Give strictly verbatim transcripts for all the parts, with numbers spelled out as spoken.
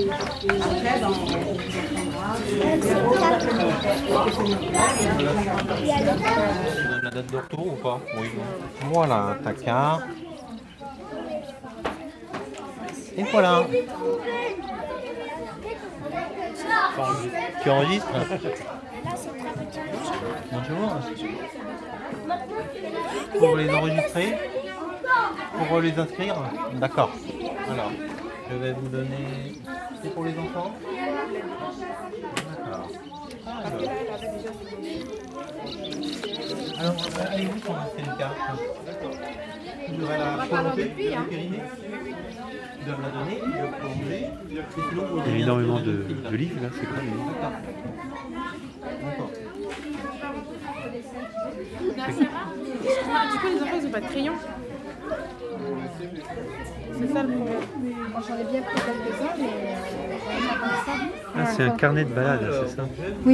donne la date de retour ou pas? Oui, non. Voilà, ta carte. Et voilà. Tu enregistres? Bonjour. Pour les enregistrer? Pour les inscrire? D'accord. Alors, je vais vous donner... C'est pour les enfants? D'accord. Alors, Alors allez-vous commencer une carte? Tu devrais la prolonger, le périmé. Tu dois me la donner, tu dois prolonger. Il y a énormément de, de livres là, c'est quoi les livres? D'accord. Du coup, les enfants, ils n'ont pas de crayon. C'est ça le problème. Moi, j'en ai bien pris quelques-uns, mais euh, j'en ai pas comme ça. Ah, c'est un carnet de balade, c'est ça? Oui.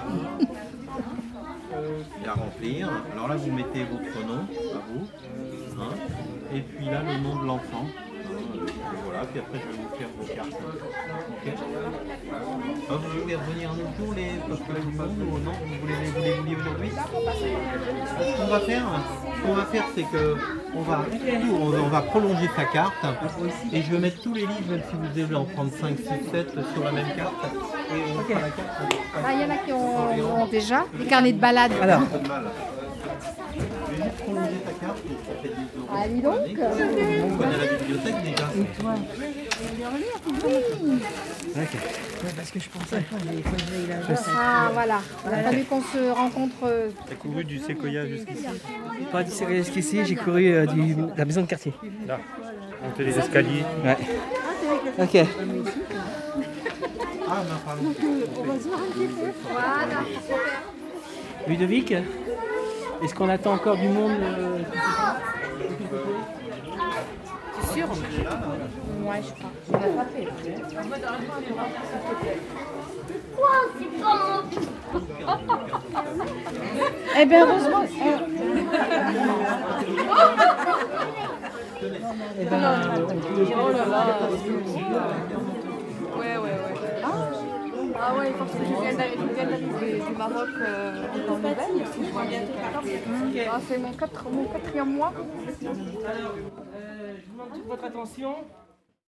Et à remplir. Alors là, vous mettez votre nom, à vous. Hein. Et puis là, le nom de l'enfant. Hein. Et voilà, puis après, je vais vous faire vos cartes. Ok. Ah, vous voulez revenir un autre jour, les... parce que là, du monde ou non? Vous voulez les, vous les vouliez aujourd'hui? Ce qu'on va faire, ce qu'on va faire, c'est que on va, on va, on va prolonger sa carte. Et je vais mettre tous les livres, même si vous devez en prendre cinq, six, sept sur la même carte. Et on fera la carte. Ah, il y en a qui ont, ont déjà des carnets de balade. Alors. Je vais juste prolonger ta carte. Ah, dis donc. On connaît la bibliothèque déjà. Et toi? Oui. Ok. Ouais, parce que je pensais pas, il faut que j'aille là. Ah, voilà. Il a fallu qu'on se rencontre. T'as couru du séquoia jusqu'ici? Pas du Séquoia jusqu'ici, j'ai couru euh, du, de la maison de quartier. Là, monter les escaliers. Ouais. Ok. Ah, non, pardon. On va se voir un petit peu. Voilà. Ludovic, est-ce qu'on attend encore du monde euh, C'est sûr? Ouais, je crois. On a attrapé. Eh bien, heureusement. Euh... Eh ben, euh, Oh là là. Ouais, ouais, ouais. Ah ouais, parce que je viens d'arriver du Maroc euh, en Nouvelle. Ah, c'est mon, quatre, mon quatrième mois. Alors, euh, je vous demande toute votre attention.